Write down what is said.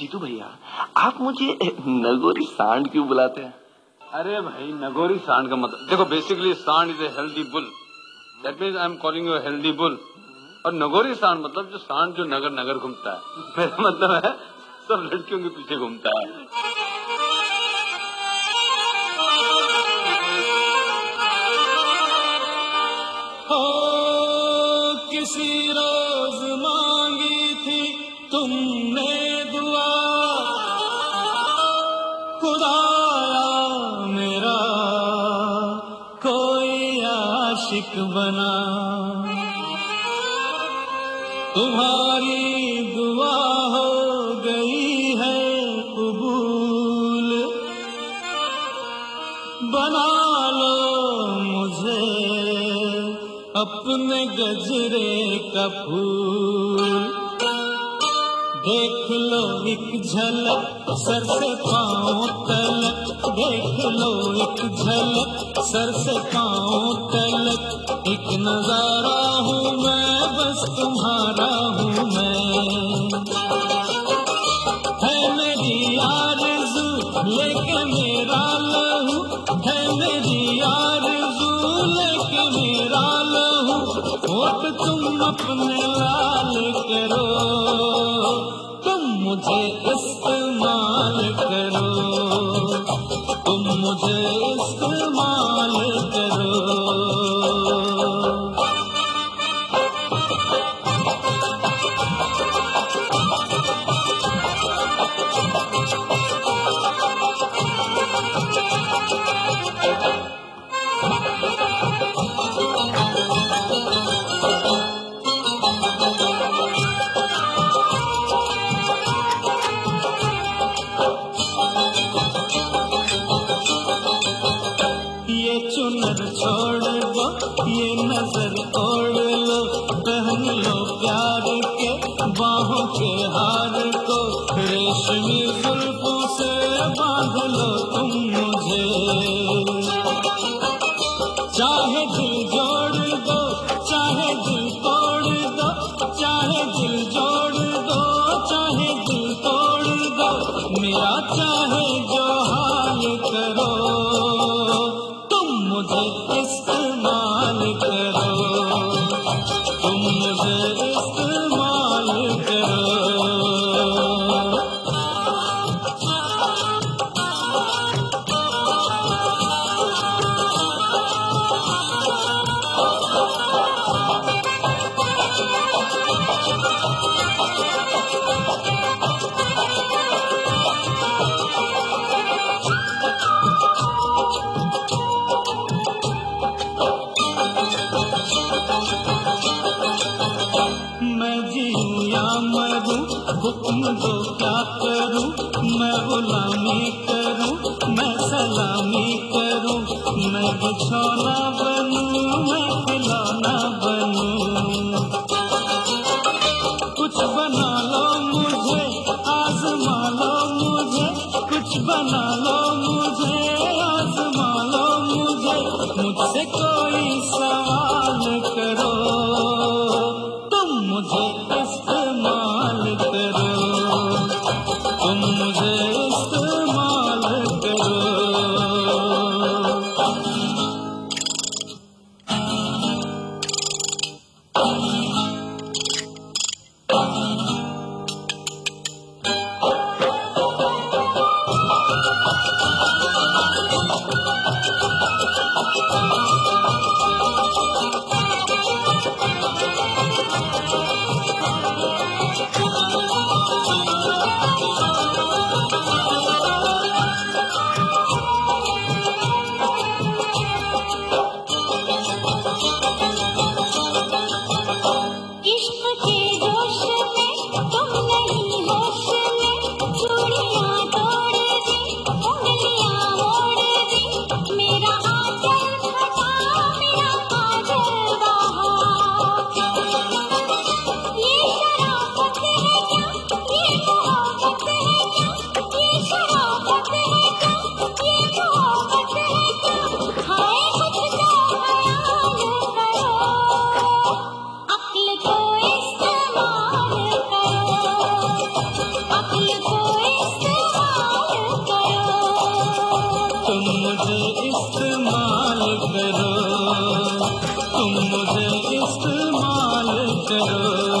जीतू भैया, आप मुझे नगोरी सांड क्यों बुलाते हैं? अरे भाई, नगोरी सांड का मतलब देखो, बेसिकली सांड is a healthy bull, that means I am calling you healthy bull. और नगोरी सांड मतलब जो सांड जो नगर नगर घूमता है, मेरा मतलब है सब लड़कियों के पीछे घूमता है। किसी रोज मांगी थी तुमने दुआ, खुदाया मेरा कोई आशिक बना, तुम्हारी दुआ हो गई है कबूल, बना लो मुझे अपने गजरे का फूल, देख लो एक झलक सर से पांव तलक, देख लो एक झलक सर से पांव तलक, एक नजारा हूँ मैं, बस तुम्हारा हूँ मैं, है मेरी आरज़ू लेके मेरा लहू, है मेरी आरज़ू लेके मेरा लहू, होठ तुम अपने लाल करो, तुम मुझे इस्तेमाल करो, तुम मुझे इस्तेमाल करो। ये चुनर छोड़ दो, ये नजर ओढ़ लो, पहन लो प्यार के बाहों के हार को, रेशमी जुल्फों से बांध लो तुम मुझे, चाहे दिल जोड़ दो, चाहे दिल तोड़ दो, चाहे दिल जोड़ दो, चाहे दिल तोड़ दो, मेरा चाहे जो हाल करो, मुझे इस्तेमाल करो, तुम मुझे इस्तेमाल करो। मैं जीऊं या मरूं, हुक्म दो क्या करूं, मैं गुलामी करूं, मैं सलामी करूं, मैं बिछौना बनूं, मैं खिलौना बनूं, कुछ बना लो मुझे, आज़मा लो मुझे, कुछ बना लो मुझे, आज़मा लो मुझे, मुझसे कोई सवाल करो, मुझे इस्तेमाल करो, तुम मुझे इस्तेमाल करो। तुम मुझे इस्तेमाल करो।